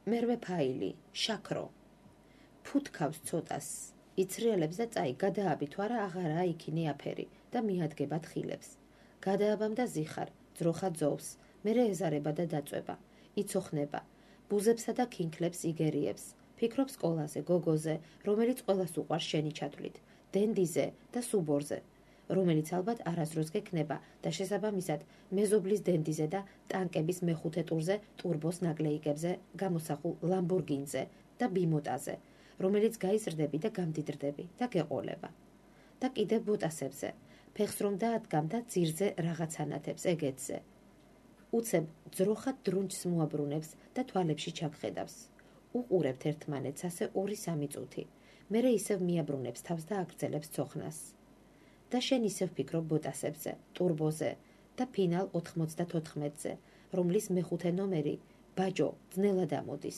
მერვე ფაილი, შაქრო. ფუთქავს ცოტას, იცრიელებს და წაი გადააბი თუ არა აღარაა იქინი აფერი და მიადგება თხილებს. გადააბამ და ზიხარ, ძროხა ძოვს, მერე ეზარება და დაწვება, იცოხნება, ბუზებსა და ქინქლებს იგერიებს, ფიქრობს სკოლაზე, გოგოზე, რომელიც ყველას უყვარს შენი ჩათვლით, დენდიზე და სუბორზე, რომელიც ალბათ არასდროს გექნება და შესაბამისად მეზობლის დენდიზე და ტანკების მეხუთე ტურზე ტურბოს ნაკლეიკებზე გამოსახულ ლამბორგინზე და ბიმოტაზე, რომელიც გაიზრდები და გამდიდრდები და გეყოლება. და კიდევ ბოტასებზე, ფეხს რომ დაადგამ და ძირზე რაღაც ანათებს ეგეთზე. უცებ ძროხად დრუნჩს მოაბრუნებს და თვალებში ჩაგხედავს. უყურებთ ერთმანეთს ასე 2-3 წუთი. მერე ისევ მიაბრუნებს თავს და აგრძელებს ცოხნას. და შენ ისევ ფიქრობ ბოტასებზე, ტურბოზე და ფინალ 94-ზე, რომლის მეხუთე ნომერი ბაჯო ძნელად ამოდის.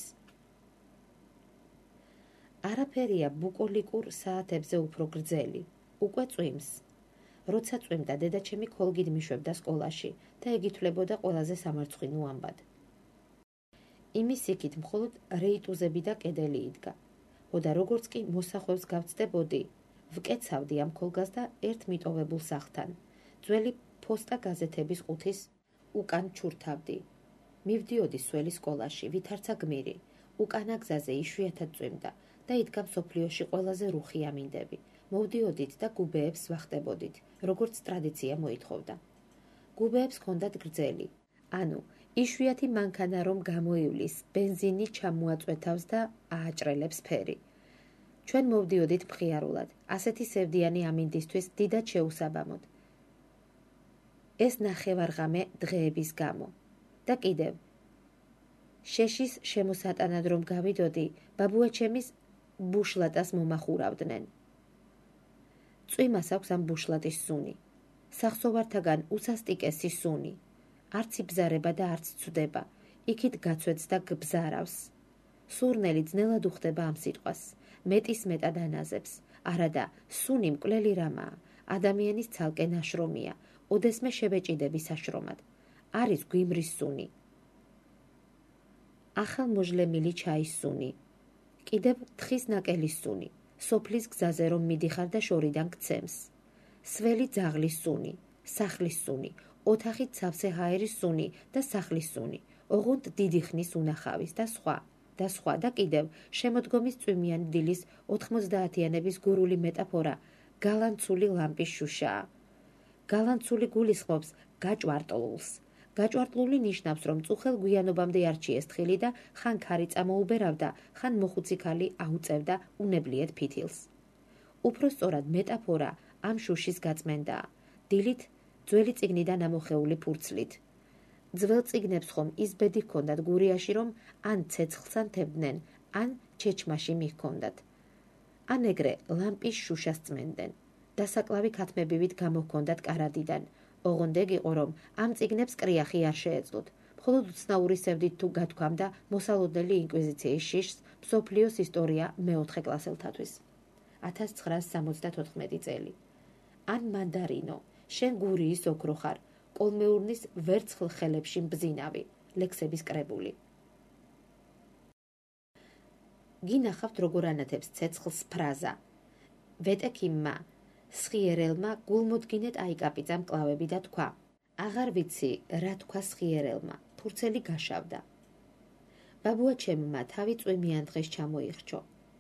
არაფერია ბუკოლიკურ საათებზე უფრო გრძელი, უკვე წვიმს. როცა წვიმდა დედაჩემი ქოლგით მიშვებდა სკოლაში და ეგითვლებოდა ყველაზე სამარცხვინო ამბად. იმის იქით მხოლოდ რეიტუზები და კედელი იდგა. და როგორც კი მოსახვევს გავწდებოდი, ვკეცავდი ამ ქოლგას და ერთ მიტოვებულ სახლთან, ძველი ფოსტა გაზეთების ყუთის უკან ჩურთავდი. მივდიოდი სველი სკოლაში, ვითარცა გმირი, უკანა გზაზე იშვიათად წვიმდა და იდგა მსოფლიოში ყველაზე რუხი ამინდები. მოვდიოდით და გუბეებს ვახტებოდით, როგორც ტრადიცია მოითხოვდა. გუბეებს ჰქონდათ გრძელი, ანუ იშვიათი მანქანა რომ გამოივლის, ბენზინი ჩამოაწვეთავს და ააჭრელებს ფერი. ჩვენ მოვდიოდით მხიარულად, ასეთი სევდიანი ამინდისთვის დიდად შეუსაბამოდ. ეს ნახევარღამე დღეების გამო. და კიდევ, შეშის შემოსატანად რომ გავიდოდი, ბაბუაჩემის ბუშლატას მომახურავდნენ. წვიმას აქვს ამ ბუშლატის სუნი. სახსოვართაგან უსასტიკესი სუნი. არც იბზარება და არც ცვდება, იქით გაცვეთს და გბზარავს. სურნელი ძნელად უხდება ამ სიტყვას, მეტის მეტად ანაზებს, არადა სუნი მკვლელი რამაა, ადამიანის ცალკე ნაშრომია, ოდესმე შებეჭიდები საშრომად. არის გვიმრის სუნი. ახალმოჟლემილი ჩაის სუნი. კიდევ თხის ნაკელის სუნი, სოფლის გზაზე რომ მიდიხარ და შორიდან გცემს. სველი ძაღლის სუნი, სახლის სუნი, ოთახით სავსე ჰაერის სუნი და სახლის სუნი, ოღონდ დიდი ხნის უნახავის და სხვა. და კიდევ შემოდგომის წვიმიანი დილის 90-იანების გურული მეტაფორა გალანცული ლამპის შუშაა. გალანცული გულისხმობს გაჭვარტლულს. გაჭვარტლული ნიშნავს, რომ წუხელ გვიანობამდე არჩიეს თხილი და ხან ქარი წამოუბერავდა, ხან მოხუცი ქალი აუწევდა უნებლიეთ ფითილს. უფრო სწორად მეტაფორა ამ შუშის გაწმენდაა, დილით ძველი წიგნიდან ამოხეული ფურცლით. ძველ წიგნებს ხომ ის ბედი ჰქონდათ გურიაში, რომ ან ცეცხლს ანთებდნენ, ან ჩეჩმაში მიჰქონდათ. ან ეგრე ლამპის შუშას წმენდნენ. დასაკლავი ქათმებივით გამოჰქონდათ კარადიდან. ოღონდ ეგ იყო, რომ ამ წიგნებს კრიახი არ შეეძლოთ. მხოლოდ უცნაური სევდით თუ გათქვამდა მოსალოდნელი ინკვიზიციის შიშს მსოფლიოს ისტორია მეოთხე კლასელთათვის. 1974 წელი. ან მანდარინო, შენ გურიის ოქრო ხარ, კოლმეურნის ვერცხლ ხელებში მბზინავი, ლექსების კრებული. გინახავთ როგორ ანათებს ცეცხლს ფრაზა. ვეტექიმმა, სხიერელმა გულმოდგინეთ აიკაპიცა მკლავები და თქვა. აღარ ვიცი, რა თქვა სხიერელმა, ფურცელი გაშავდა. ბაბუაჩემმა თავი წვიმიან დღეს ჩამოიხრჩო.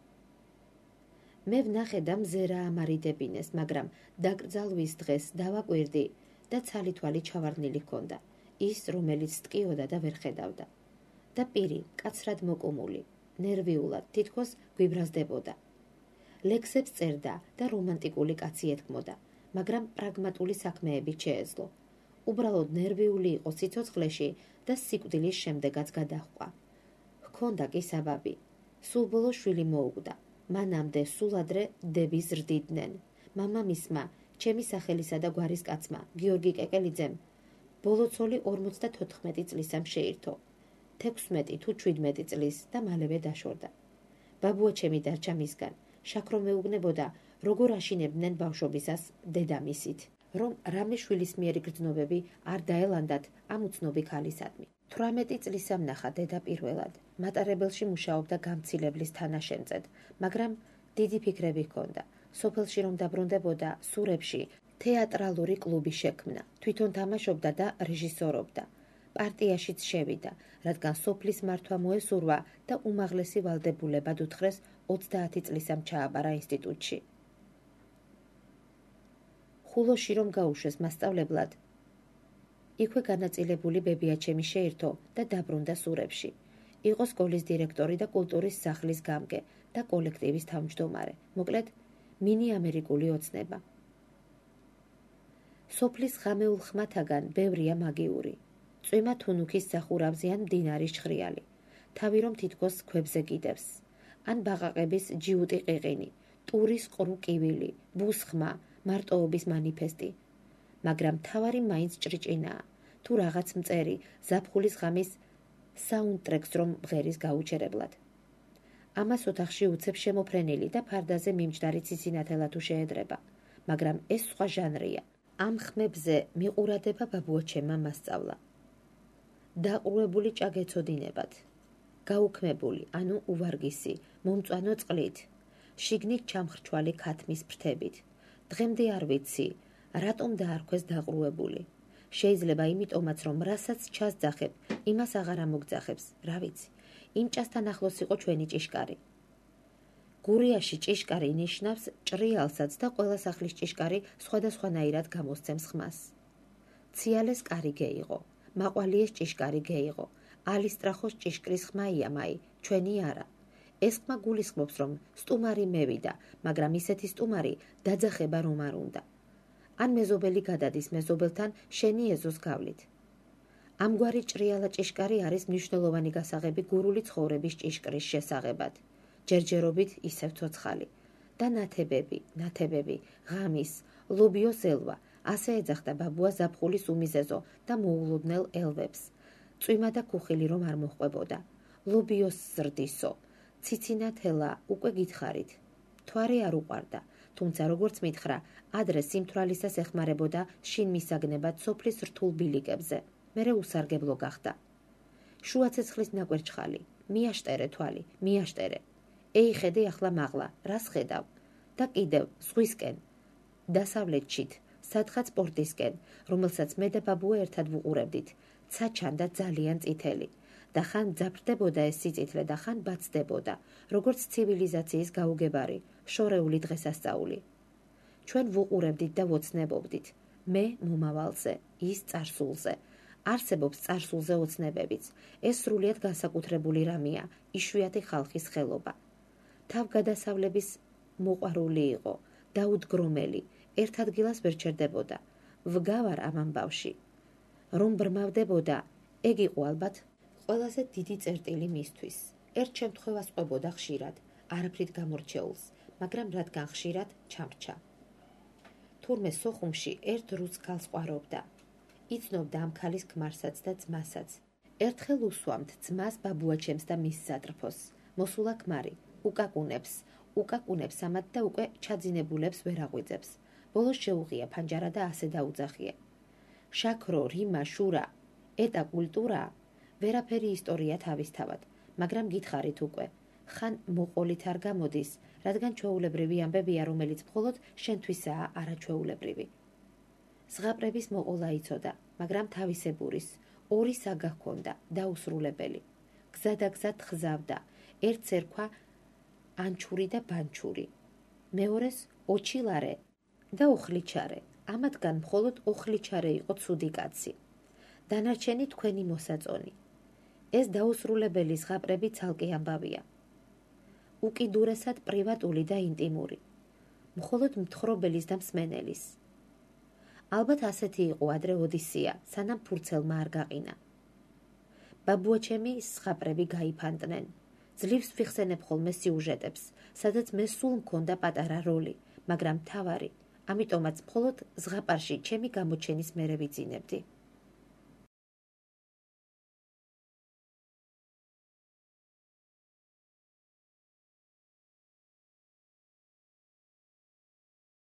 მე ვნახე და მზერა ამარიდებინეს, მაგრამ დაკრძალვის დღეს დავაკვირდი და ცალი-თვალი ჩავარდნილი ჰქონდა, ის რომელიც ტკიოდა და ვერ ხედავდა. და პირი მკაცრად მოკუმული, ნერვიულად, თითქოს გვიბრაზდებოდა. ლექსებს წერდა და რომანტიკული კაცი ეთქმოდა, მაგრამ პრაგმატული საქმეებით შეეძლო. უბრალოდ ნერვიული იყო სიცოცხლეში და სიკვდილის შემდეგაც გადაჰყვა. ჰქონდა კი საბაბი. სულ ბოლო შვილი მოუკვდა. მანამდე სულ ადრე დები ზრდიდნენ. მამამისმა, ჩემი სახელისა და გვარის კაცმა, გიორგი კეკელიძემ, ბოლო ცოლი 54 წლისამ შეირთო. 16 თუ 17 წლის და მალევე დაშორდა. ბაბუაჩემი დარჩა მისგან. შაქრო მეუბნებოდა, როგორ აშინებდნენ ბავშვობისას დედამისით, რომ რამე შვილისმიერი გრძნობები არ დაელანდათ ამ უცნობი ქალისადმი. 18 წლის ამნახა დედა პირველად. მატარებელში მუშაობდა გამცილებლის თანაშემწედ, მაგრამ დიდი ფიქრები ჰქონდა. სოფელში რომ დაბრუნდებოდა, სურებში თეატრალური კლუბი შექმნა. თვითონ თამაშობდა და რეჟისორობდა. პარტიაშიც შევიდა, რადგან სოფლის მართვა მოესურვა და უმაღლესი ვალდებულებად უთხრეს 30 წლისამ ჩააბარა ინსტიტუტში. ხულოში რომ გაუშვეს მასწავლებლად, იქვე განაწილებული ბებიაჩემი შეირთო და დაბრუნდა სურებში. იყო სკოლის დირექტორი და კულტურის სახლის გამგე და კოლექტივის თავმჯდომარე. მოკლედ, მინი ამერიკული ოცნება. სოფლის ღამეულ ხმათაგან ბევრია მაგიური. წვიმა თუნუქის სახურავზე ან მდინარის ჩხრიალი. თავი რომ თითქოს ქვებზე კიდევს. ან ბაყაყების ჯიუტი ყიყინი, ტურის ყრუ კივილი, ბუსხმა, მარტოობის მანიფესტი. მაგრამ თავარი მაინც ჭრიჭინაა. თუ რაღაც მწერი, ზაფხულის ღამის საუნდტრეკს რომ მღერის გაუჩერებლად. ამას ოთახში უცებ შემოფრენილი და ფარდაზე მიმჯდარი ციცინათელა თუ შეედრება. მაგრამ ეს სხვა ჟანრია. ამ ხმებზე მიყურადება ბაბუაჩემმა მასწავლა. დაყრუებული ჭაგეცოდინებად. გაუქმებული, ანუ უვარგისი, მომწვანო წყლით, შიგნით ჩამხრჩვალი ქათმის ფრთებით. დღემდე არ ვიცი, რატომ დაარქვეს დაყრუებული. შეიძლება იმიტომაც, რომ რასაც ჩასძახებ, იმას აღარ ამოგძახებს, რა ვიცი. იმ ჭასთან ახლოს იყო ჩვენი ჭიშკარი. გურიაში ჭიშკარი ნიშნავს ჭრიალსაც და ყველა სახლის ჭიშკარი სხვადასხვანაირად გამოსცემს ხმას. ციალეს კარი გეიღო, მაყვალიეს ჭიშკარი გეიღო, ალისტრახოს ჭიშკრის ხმაია მაი, ჩვენი არა. ეს ხმა გულისხმობს, რომ სტუმარი მევიდა, მაგრამ ისეთი სტუმარი დაძახება რომ არ უნდა. ან მეზობელი გადადის მეზობელთან შენი ეზოს გავლით. ამგვარი ჭრიალა ჭიშკარი არის მნიშვნელოვანი გასაღები გურული ცხოვრების ჭიშკრის შესაღებად. ჯერჯერობით ისევ ცოცხალი. და ნათებები, ღამის, ლობიოს ელვა, ასე ეძახდა ბაბუა ზაფხულის უმიზეზო და მოულოდნელ ელვებს. წვიმა და ქუხილი რომ არ მოჰყვებოდა. ლობიოს ზრდისო, ციცინათელა უკვე გითხარით. თვარი არ უყვარდა, თუმცა როგორც მითხრა, ადრე სიმთვრალისას ეხმარებოდა შინ მისაგნებად სოფლის რთულ ბილიკებზე. მერე უსარგებლო გახდა. შუა ცეცხლის ნაკვერჩხალი, მიაშტერე თვალი, მიაშტერე. ეი ხედე ახლა მაღლა, რას ხედავ? და კიდევ ზღვისკენ, დასავლეთშით, სათხაც პორტისკენ, რომელსაც მე და ბაბუა ერთად ვუყურებდით, ცაჩან და ძალიან წითელი. და ხან ძაფრდებოდა ეს სიწითლე და ხან ბაცდებოდა, როგორც ცივილიზაციის გაუგებარი, შორეული დღესასწაული. ჩვენ ვუყურებდით და ვოცნებობდით. მე მომავალზე, ის წარსულზე. არსებობს წარსულზე ოცნებებიც. ეს სრულიად განსაკუთრებული რამეა, იშვიათი ხალხის ხელობა. თავგადასავლების მოყვარული იყო, დაუდგრომელი, ერთ ადგილას ვერ ჩერდებოდა. ვგავარ ამ ამბავში. რომ ბრმავდებოდა, ეგ იყო ალბათ ყველაზე დიდი წერტილი მისთვის. ერთ შემთხვევას ყვებოდა ხშირად, არაფრით გამორჩეულს, მაგრამ რადგან ხშირად ჩამრჩა. თურმე სოხუმში ერთ რუს ქალს ყვარობდა. იცნობდა ამ ქალის ქმარსაც და ძმასაც. ერთხელ უსვამთ ძმას ბაბუაჩემს და მის სატრფოს. მოსულა ქმარი, უკაკუნებს ამათ და უკვე ჩაძინებულებს ვერ აღვიძებს. ბოლოს შეუღია ფანჯარა და ასე დაუძახია. შაქრო, რიმა, შურა, ეტა კულტურა, ვერაფერი ისტორია თავისთავად, მაგრამ გითხარით უკვე, ხან მოყოლით არ გამოდის, რადგან ჩვეულებრივი ამბებია, რომელიც მხოლოდ შენთვისაა არაჩვეულებრივი. ზღაპრების მოყოლა იცოდა, მაგრამ თავისებურის, ორი საგა ჰქონდა, დაუსრულებელი. გზადაგზად ხზავდა, ერთს ერქვა ანჩური და ბანჩური, მეორეს ოჩილარე და ოხლიჩარე. ამათგან მხოლოდ ოხლიჩარე იყო ცუდი კაცი. დანარჩენი თქვენი მოსაწონი. ეს დაუსრულებელი ზღაპრები ცალკე ამბავია. უკიდურესად პრივატული და ინტიმური. მხოლოდ მთხრობელის და მსმენელის. ალბათ ასეთი იყო ადრე ოდისია, სანამ ფურცელმა არ გაყინა. ბაბუაჩემი ზღაპრები გაიფანტნენ. ძლივს ვიხსენებ ხოლმე სიუჟეტებს, სადაც მე სულ მქონდა პატარა როლი, მაგრამ მთავარი, ამიტომაც მხოლოდ ზღაპარში ჩემი გამოჩენის მერე ვიძინებდი.